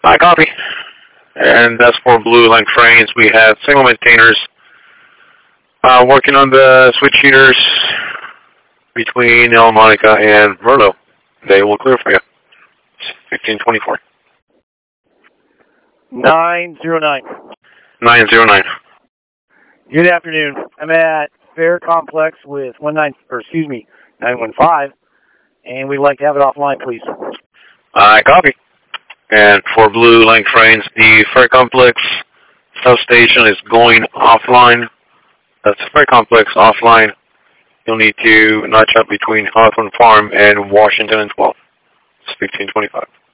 I copy. And that's for Blue Line Trains. We have single maintainers working on the switch heaters between El Monica and Merlo. They will clear for you. 1524. 909. 909. Good afternoon. I'm at Fair Complex with 915, and we'd like to have it offline, please. I copy. And for Blue Line Trains, the Fair Complex substation is going offline. That's Fair Complex offline. You'll need to notch up between Hawthorne Farm and Washington and 12. 1625.